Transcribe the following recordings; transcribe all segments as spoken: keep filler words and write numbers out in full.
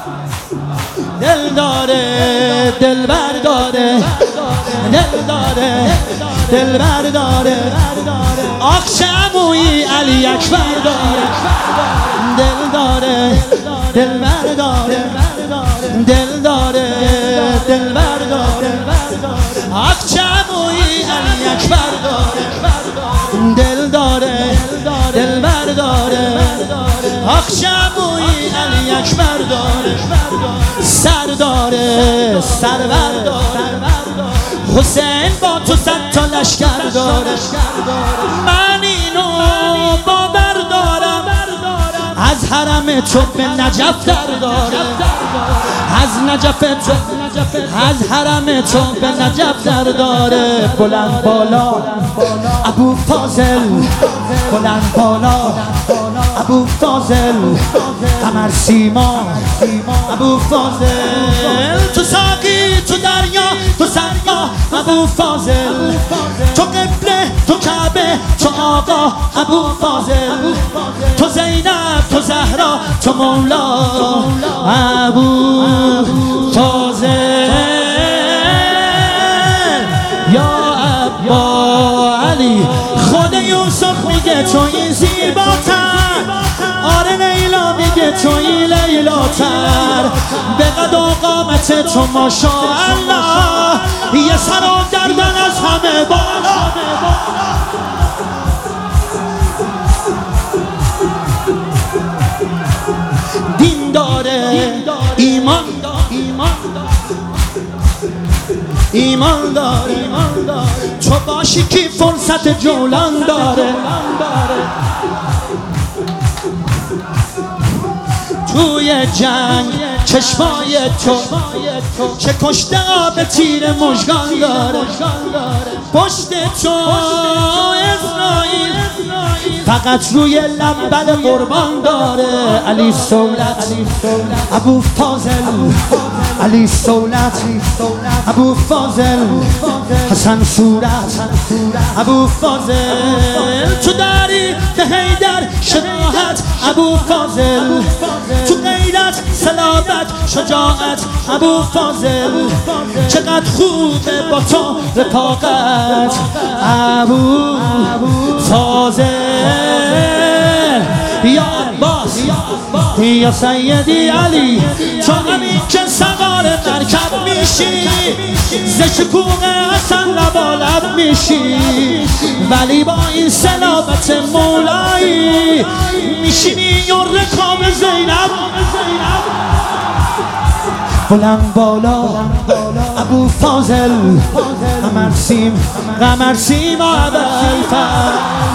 دل داره دل برداره دل داره دل برداره آخ چه عمویی علی اکبر داره دل داره دل برداره دل داره دل برداره آخ چه عمویی علی اکبر داره دل داره دل برداره آخ چه عمویی علی اکبر داره سر داره سر برداره حسین با تو صد تا لشکر داره من اینو باور دارم از حرم تو به نجف در داره از نجف تو از حرم تو به نجف در داره بلند بالا ابو فاضل بلند بالا ابو فاضل قمر سیما ابو فاضل تو ساقی تو دریا تو سرگاه ابو فاضل تو قبله تو کعبه تو آقا ابو فاضل تو زینب تو زهرا تو مولا ابو فاضل یا ابا علی خود یوسف میگه تو این زیباتر آره لیلا میگه تو این لیلاتر به قد و قامت تو ماشاءالله یه سر و گردن از همه بالا دین داره ایمان ایمان داره تو باشی که فرصت جولان داره توی جنگ چشمای تو چه کشته آب تیر مژگان داره پشت تو اسرائیل فقط روی لبل قربان داره علی صولت ابو فاضل علی صولت ابو فاضل حسن صورت ابو فاضل تو داری به حیدر شراحت ابو فاضل تو غیرت صلابت شجاعت ابو فاضل چقدر خوبه با تو رفاقت ابو فاضل یا عباس یا سیدی علی تو همین که سوار مرکب میشی ز شکوه حسن لبالب میشی ولی با این صلابت مولایی میشینی و رکاب زینب بلند بالا ابو فاضل قمر سیم قمر سیما ابوالفضل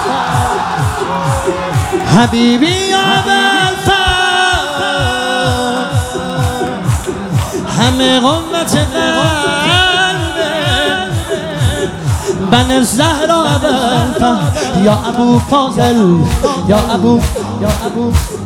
حبیبی یا ابوالفضل همه قوت قلبه بن زهرا ابوالفضل یا ابو فاضل یا ابو یا ابو